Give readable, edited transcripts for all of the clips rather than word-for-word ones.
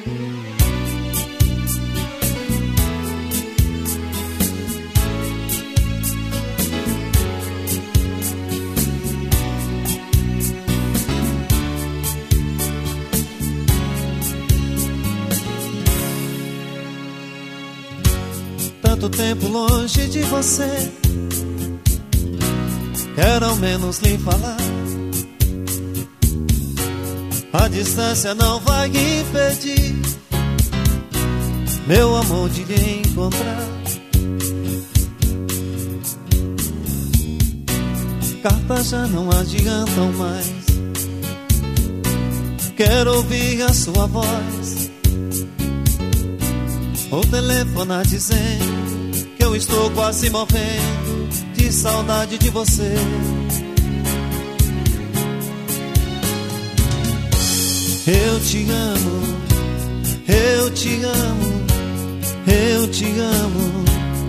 Tanto tempo longe de você, quero ao menos lhe falar. A distância não vai impedir meu amor de lhe encontrar. Cartas já não adiantam mais, quero ouvir a sua voz, ou telefonar dizendo que eu estou quase morrendo de saudade de você. Eu te amo, eu te amo, eu te amo.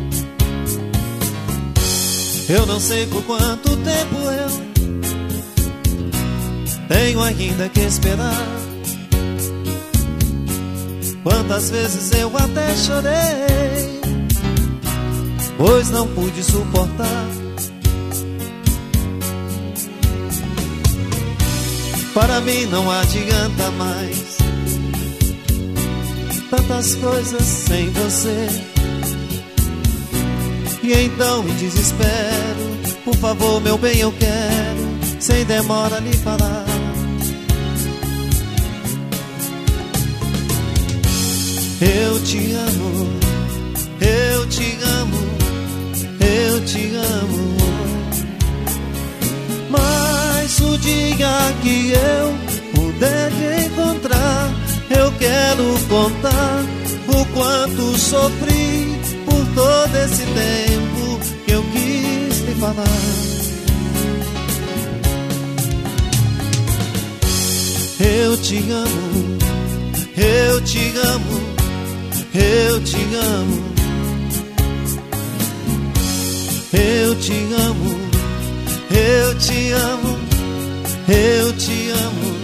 Eu não sei por quanto tempo eu tenho ainda que esperar. Quantas vezes eu até chorei, pois não pude suportar. Para mim não adianta mais tantas coisas sem você. E então me desespero, por favor meu bem eu quero, sem demora lhe falar. Eu te amo, eu te amo, eu te amo. Mas o dia que eu puder te encontrar, eu quero contar o quanto sofri por todo esse tempo que eu quis te falar. Eu te amo, eu te amo, eu te amo, eu te amo, eu te amo, eu te amo.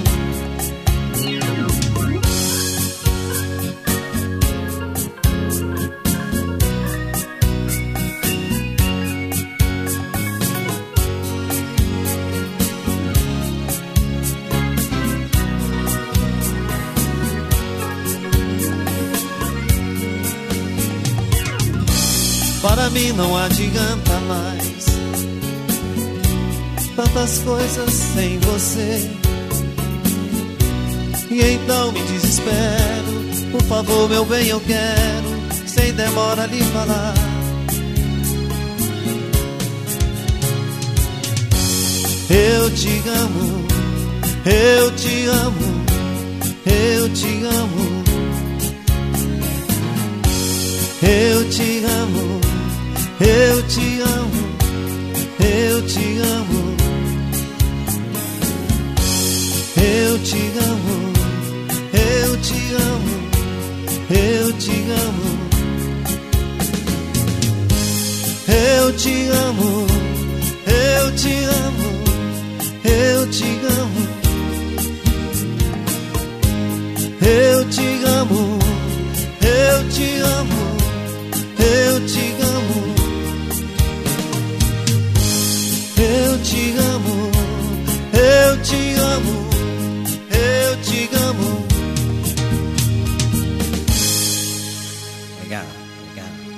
Para mim não adianta mais tantas coisas sem você. E então me desespero, por favor meu bem eu quero, sem demora lhe falar. Eu te amo, eu te amo, eu te amo, eu te amo, eu te amo, eu te amo, eu te amo, eu te amo, eu te amo, eu te amo, eu te amo, eu te amo, eu te amo, eu te amo, eu te amo, eu te amo, eu te amo, eu te amo. Legal, legal.